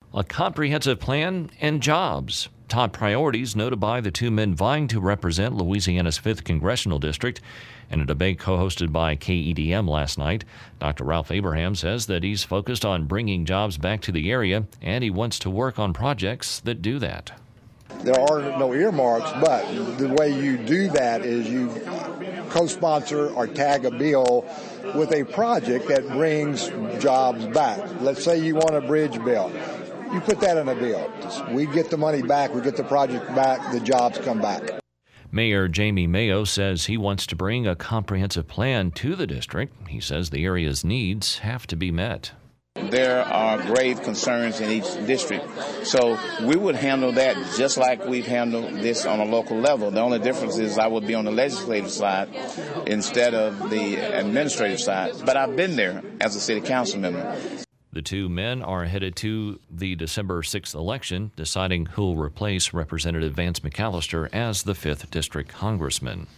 A comprehensive plan and jobs. Top priorities noted by the two men vying to represent Louisiana's 5th Congressional District. In a debate co-hosted by KEDM last night, Dr. Ralph Abraham says that he's focused on bringing jobs back to the area, and he wants to work on projects that do that. There are no earmarks, but the way you do that is you co-sponsor or tag a bill with a project that brings jobs back. Let's say you want a bridge bill. You put that in a bill. We get the money back, we get the project back, the jobs come back. Mayor Jamie Mayo says he wants to bring a comprehensive plan to the district. He says the area's needs have to be met. There are grave concerns in each district, so we would handle that just like we've handled this on a local level. The only difference is I would be on the legislative side instead of the administrative side, but I've been there as a city council member. The two men are headed to the December 6th election, deciding who will replace Representative Vance McAllister as the 5th District Congressman.